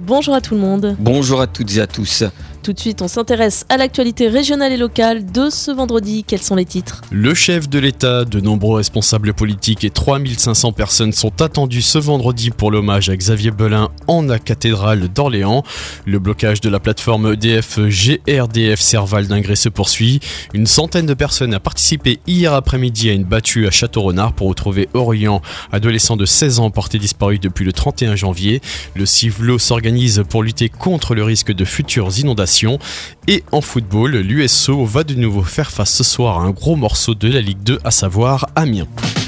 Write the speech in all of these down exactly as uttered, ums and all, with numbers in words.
Bonjour à tout le monde. Bonjour à toutes et à tous. Tout de suite, on s'intéresse à l'actualité régionale et locale de ce vendredi. Quels sont les titres ? Le chef de l'État, de nombreux responsables politiques et trois mille cinq cents personnes sont attendues ce vendredi pour l'hommage à Xavier Belin en la cathédrale d'Orléans. Le blocage de la plateforme E D F G R D F Serval d'Ingré se poursuit. Une centaine de personnes a participé hier après-midi à une battue à Château-Renard pour retrouver Orient, adolescent de seize ans porté disparu depuis le trente et un janvier. Le Civlo s'organise pour lutter contre le risque de futures inondations. Et en football, l'U S O va de nouveau faire face ce soir à un gros morceau de la Ligue deux, à savoir Amiens.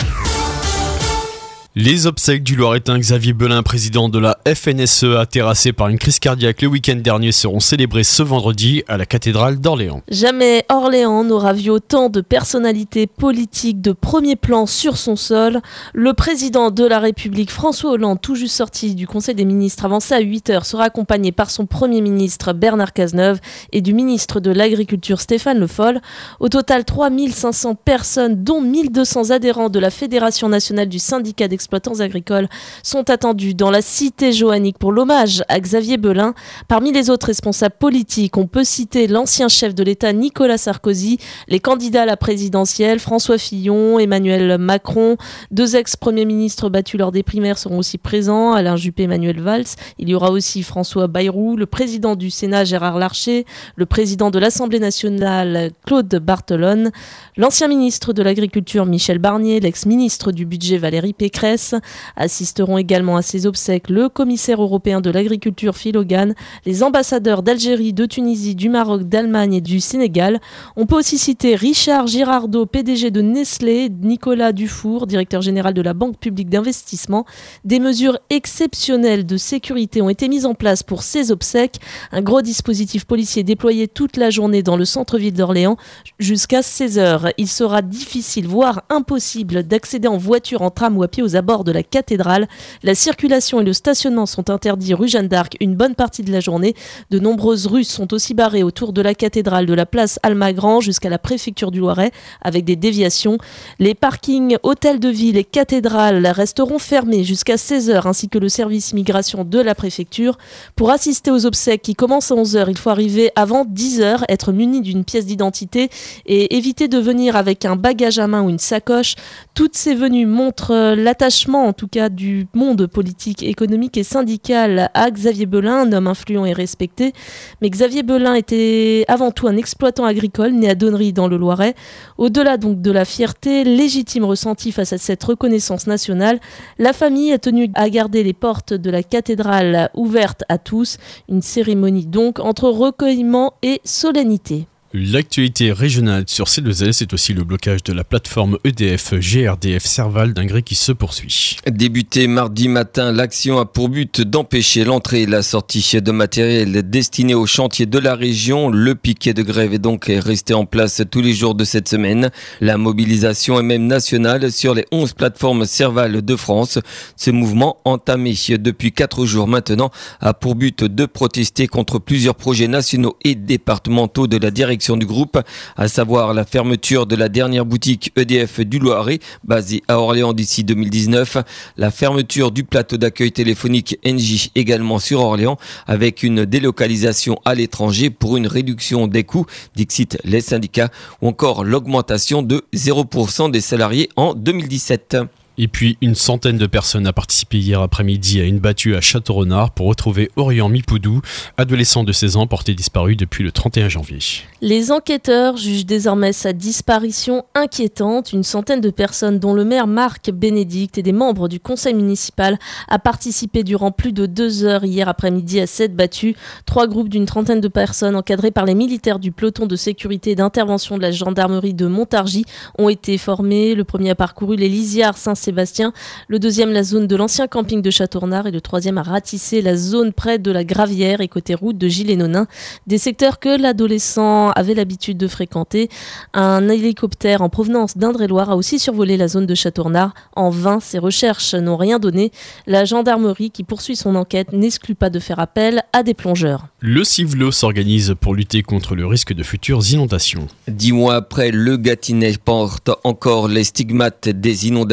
Les obsèques du Loiretain Xavier Belin, président de la F N S E A, terrassé par une crise cardiaque le week-end dernier, seront célébrées ce vendredi à la cathédrale d'Orléans. Jamais Orléans n'aura vu autant de personnalités politiques de premier plan sur son sol. Le président de la République, François Hollande, tout juste sorti du Conseil des ministres avancé à huit heures, sera accompagné par son Premier ministre Bernard Cazeneuve et du ministre de l'Agriculture Stéphane Le Foll. Au total, trois mille cinq cents personnes, dont mille deux cents adhérents de la Fédération nationale du syndicat d'exploitants agricoles, sont attendus dans la cité joannique pour l'hommage à Xavier Belin. Parmi les autres responsables politiques, on peut citer l'ancien chef de l'État Nicolas Sarkozy, les candidats à la présidentielle François Fillon, Emmanuel Macron, deux ex-premiers ministres battus lors des primaires seront aussi présents, Alain Juppé, Emmanuel Valls. Il y aura aussi François Bayrou, le président du Sénat Gérard Larcher, le président de l'Assemblée nationale Claude Barthelone, l'ancien ministre de l'Agriculture Michel Barnier, l'ex-ministre du Budget Valérie Pécresse. Assisteront également à ces obsèques le commissaire européen de l'agriculture Phil Hogan, les ambassadeurs d'Algérie, de Tunisie, du Maroc, d'Allemagne et du Sénégal. On peut aussi citer Richard Girardot, P D G de Nestlé, Nicolas Dufour, directeur général de la Banque publique d'investissement. Des mesures exceptionnelles de sécurité ont été mises en place pour ces obsèques. Un gros dispositif policier déployé toute la journée dans le centre-ville d'Orléans jusqu'à seize heures. Il sera difficile, voire impossible, d'accéder en voiture, en tram ou à pied aux abords de la cathédrale. La circulation et le stationnement sont interdits rue Jeanne d'Arc une bonne partie de la journée. De nombreuses rues sont aussi barrées autour de la cathédrale, de la place Almagran jusqu'à la préfecture du Loiret avec des déviations. Les parkings, hôtels de ville et cathédrales resteront fermés jusqu'à seize heures ainsi que le service immigration de la préfecture. Pour assister aux obsèques qui commencent à onze heures, il faut arriver avant dix heures, être muni d'une pièce d'identité et éviter de venir avec un bagage à main ou une sacoche. Toutes ces venues montrent l'attachement en tout cas du monde politique, économique et syndical à Xavier Belin, un homme influent et respecté. Mais Xavier Belin était avant tout un exploitant agricole né à Donnery dans le Loiret. Au-delà donc de la fierté légitime ressentie face à cette reconnaissance nationale, la famille a tenu à garder les portes de la cathédrale ouvertes à tous. Une cérémonie donc entre recueillement et solennité. L'actualité régionale sur C deux L, c'est aussi le blocage de la plateforme E D F G R D F Serval d'Ingré qui se poursuit. Débuté mardi matin, l'action a pour but d'empêcher l'entrée et la sortie de matériel destiné aux chantiers de la région. Le piquet de grève est donc resté en place tous les jours de cette semaine. La mobilisation est même nationale sur les onze plateformes Serval de France. Ce mouvement, entamé depuis quatre jours maintenant, a pour but de protester contre plusieurs projets nationaux et départementaux de la direction du groupe, à savoir la fermeture de la dernière boutique E D F du Loiret, basée à Orléans d'ici deux mille dix-neuf, la fermeture du plateau d'accueil téléphonique Engie également sur Orléans, avec une délocalisation à l'étranger pour une réduction des coûts, dixit les syndicats, ou encore l'augmentation de zéro pour cent des salariés en deux mille dix-sept. Et puis, une centaine de personnes a participé hier après-midi à une battue à Château-Renard pour retrouver Orient Mipoudou, adolescent de seize ans porté disparu depuis le trente et un janvier. Les enquêteurs jugent désormais sa disparition inquiétante. Une centaine de personnes, dont le maire Marc Bénédicte et des membres du conseil municipal, a participé durant plus de deux heures hier après-midi à cette battue. Trois groupes d'une trentaine de personnes, encadrés par les militaires du peloton de sécurité et d'intervention de la gendarmerie de Montargis, ont été formés. Le premier a parcouru les lisières Saint-Sébastien, le deuxième la zone de l'ancien camping de Château-Renard et le troisième a ratissé la zone près de la Gravière et côté route de Gilles-et-Nonains, des secteurs que l'adolescent avait l'habitude de fréquenter. Un hélicoptère en provenance d'Indre-et-Loire a aussi survolé la zone de Château-Renard. En vain, ses recherches n'ont rien donné. La gendarmerie, qui poursuit son enquête, n'exclut pas de faire appel à des plongeurs. Le Civlo s'organise pour lutter contre le risque de futures inondations. Dix mois après, le Gâtinais porte encore les stigmates des inondations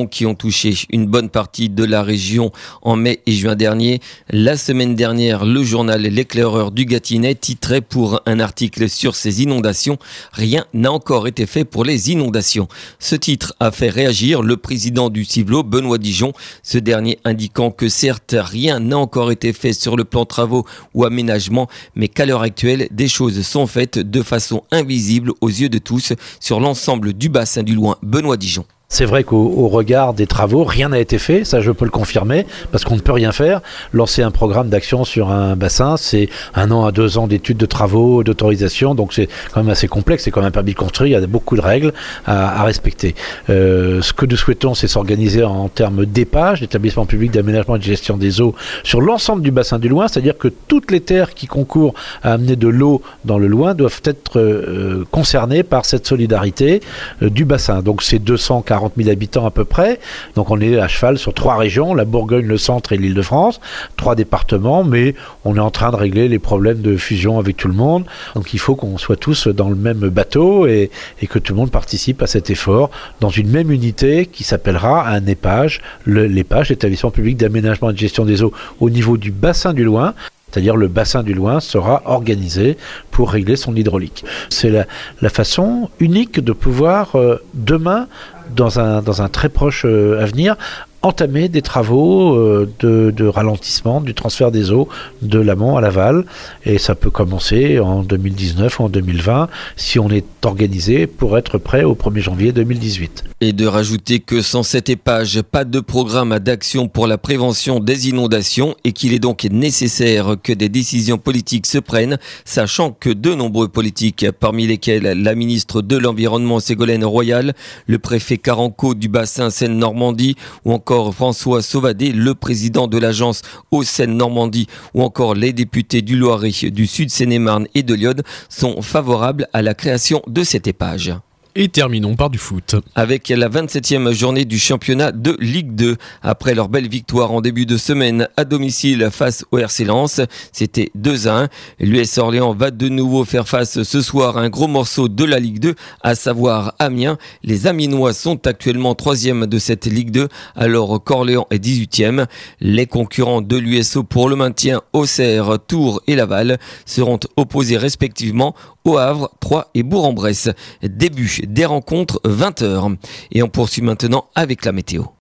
qui ont touché une bonne partie de la région en mai et juin dernier. La semaine dernière, le journal L'Éclaireur du Gâtinais titrait pour un article sur ces inondations « Rien n'a encore été fait pour les inondations ». Ce titre a fait réagir le président du Ciblot, Benoît Dijon, ce dernier indiquant que certes, rien n'a encore été fait sur le plan travaux ou aménagement, mais qu'à l'heure actuelle, des choses sont faites de façon invisible aux yeux de tous sur l'ensemble du bassin du Loing. Benoît Dijon. C'est vrai qu'au au regard des travaux, rien n'a été fait, ça je peux le confirmer, parce qu'on ne peut rien faire. Lancer un programme d'action sur un bassin, c'est un an à deux ans d'études de travaux, d'autorisation, donc c'est quand même assez complexe, c'est quand même un permis de construire, il y a beaucoup de règles à, à respecter. Euh, ce que nous souhaitons, c'est s'organiser en termes d'épage, d'établissement public d'aménagement et de gestion des eaux, sur l'ensemble du bassin du Loing, c'est-à-dire que toutes les terres qui concourent à amener de l'eau dans le Loing doivent être euh, concernées par cette solidarité euh, du bassin. Donc c'est deux cent quarante mille habitants à peu près, donc on est à cheval sur trois régions, la Bourgogne, le centre et l'Île-de-France, trois départements, mais on est en train de régler les problèmes de fusion avec tout le monde, donc il faut qu'on soit tous dans le même bateau et, et que tout le monde participe à cet effort dans une même unité qui s'appellera un épage, le, l'épage, l'établissement public d'aménagement et de gestion des eaux au niveau du bassin du Loing. C'est-à-dire le bassin du Loing sera organisé pour régler son hydraulique. C'est la, la façon unique de pouvoir euh, demain, dans un, dans un très proche euh, avenir, entamer des travaux euh, de, de ralentissement du transfert des eaux de l'amont à l'aval. Et ça peut commencer en deux mille dix-neuf ou en deux mille vingt si on est organisé pour être prêt au premier janvier deux mille dix-huit. Et de rajouter que sans cette épage, pas de programme d'action pour la prévention des inondations et qu'il est donc nécessaire que des décisions politiques se prennent, sachant que de nombreux politiques, parmi lesquels la ministre de l'Environnement Ségolène Royal, le préfet Carenco du bassin Seine-Normandie ou encore François Sauvadet, le président de l'agence Eau Seine-Normandie ou encore les députés du Loiret, du Sud Seine-et-Marne et de l'Yonne sont favorables à la création de cette épage. Et terminons par du foot. Avec la vingt-septième journée du championnat de Ligue deux. Après leur belle victoire en début de semaine à domicile face au R C Lens, c'était deux à un. L'U S Orléans va de nouveau faire face ce soir à un gros morceau de la Ligue deux, à savoir Amiens. Les Amiénois sont actuellement troisième de cette Ligue deux, alors qu'Orléans est dix-huitième. Les concurrents de l'U S O pour le maintien, Auxerre, Tours et Laval, seront opposés respectivement au Havre, Troyes et Bourg-en-Bresse. Début des rencontres vingt heures. Et on poursuit maintenant avec la météo.